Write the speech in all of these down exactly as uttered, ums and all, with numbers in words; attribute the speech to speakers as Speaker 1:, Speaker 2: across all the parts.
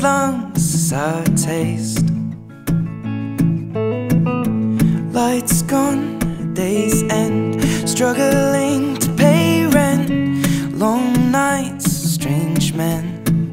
Speaker 1: lungs is our taste. Lights gone, days end, struggling to pay rent. Long nights, strange men.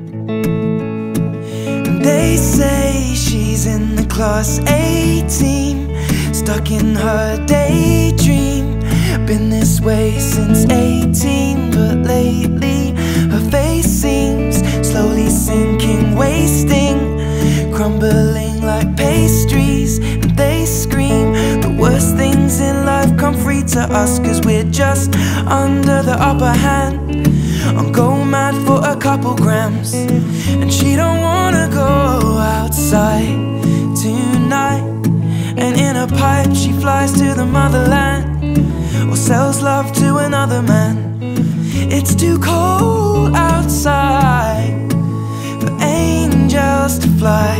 Speaker 1: And they say she's in the class A team, stuck in her daydream. Been this way since eighteen, but lately her face seems slowly sinking, wasting, crumbling like pastries. And they scream the worst things in life come free to us, cause we're just under the upper hand. I'm go mad for a couple grams, and she don't wanna go outside tonight. And in a pipe she flies to the motherland, or sells love to another man. It's too cold outside for angels to fly,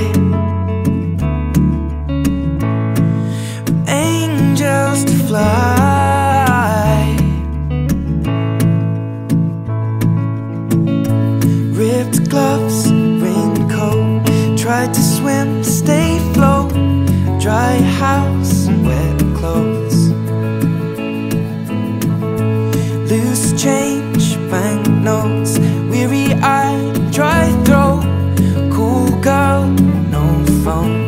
Speaker 1: for angels to fly. Ripped gloves, raincoat, tried to swim to stay afloat. Dry house and wet clothes, loose change, banknotes, weary-eyed, dry throat. Cool girl, no phone.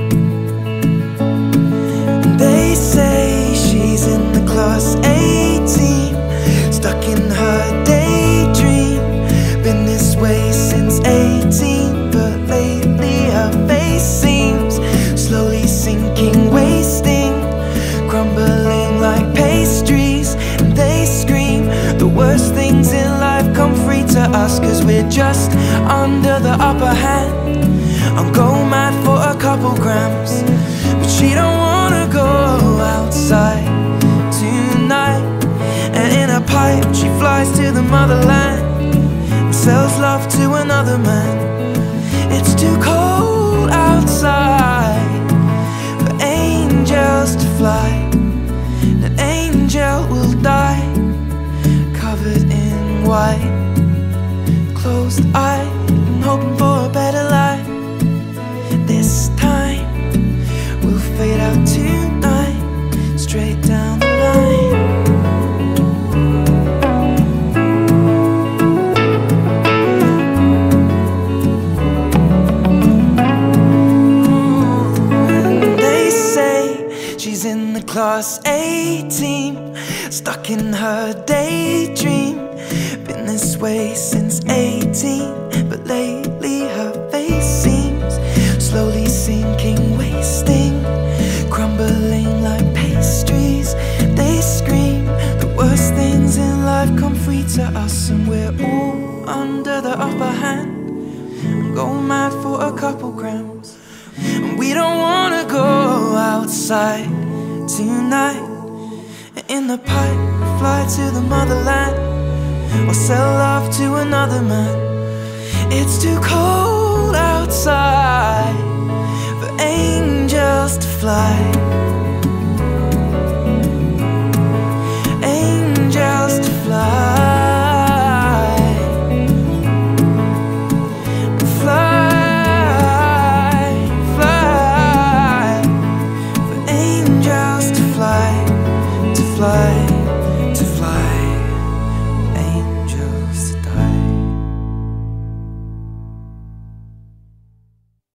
Speaker 1: They say she's in the class A team, stuck in her daydream. Been this way since eighteen, but lately her face seems slowly sinking, wasting, crumbling like pastries. And they scream the worst things in life come free to us, cause we're just under the upper hand. I'm go mad for a couple grams, but she don't wanna go outside tonight. And in a pipe she flies to the motherland, and sells love to another man. It's too cold outside for angels to fly. An angel will die, covered in white, closed eyed, and hoping for a better life. This time we'll fade out tonight, straight down the line. She's in the class A team, stuck in her daydream. Been this way since eighteen, but lately her face seems slowly sinking, wasting, crumbling like pastries. They scream the worst things in life come free to us, and we're all under the upper hand. And go mad for a couple grams, and we don't wanna go outside tonight. In the pipe, fly to the motherland, or sell love to another man. It's too cold outside for angels to fly. Angels to fly. Fly, fly, for angels to fly, to fly.